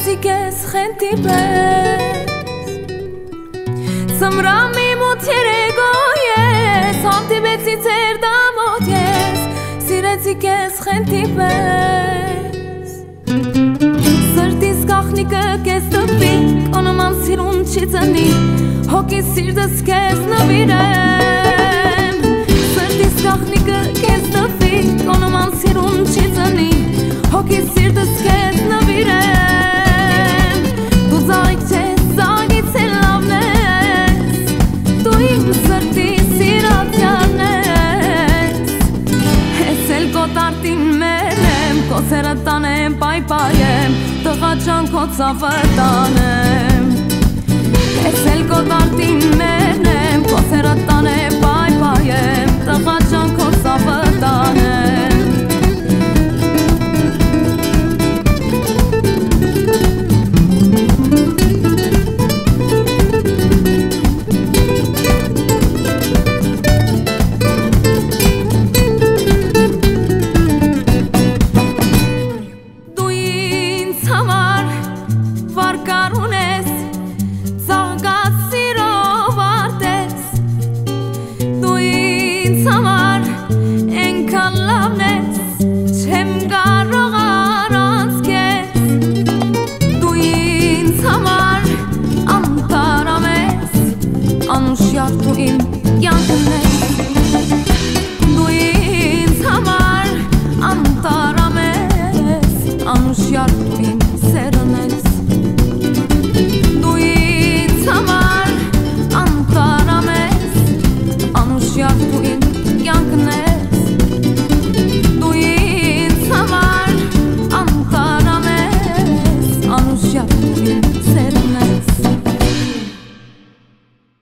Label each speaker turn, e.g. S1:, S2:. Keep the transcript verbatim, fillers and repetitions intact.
S1: Սիրեցի կես խենտի պես Սմրամի մոտ երեգո ես Հանդիպեցի ձեր դամոտ ես Սիրեցի կես խենտի պես Սրտիս գախնիկը կես տպի Կոնոման սիրուն չի ծնի Հոգի սիրտս կես նվիրեմ Սրտիս գախնիկը կես տպի Կոնոման սիրուն չի ծնի Հոգի սիրտս կես նվիրեմ Դու զաղիք չես, զաղից էլ լավն ես Դու իմ սրտի սիրացյալն ես Ես էլ կոտարտին մեր եմ Կոսերը տանեմ, պայպայեմ Տղա ջան քո ծավը տանեմ Ես էլ կոտարտին մեր եմ Կոսերը տանեմ, պայպայեմ Տղա ջան քո ծավը տանեմ Young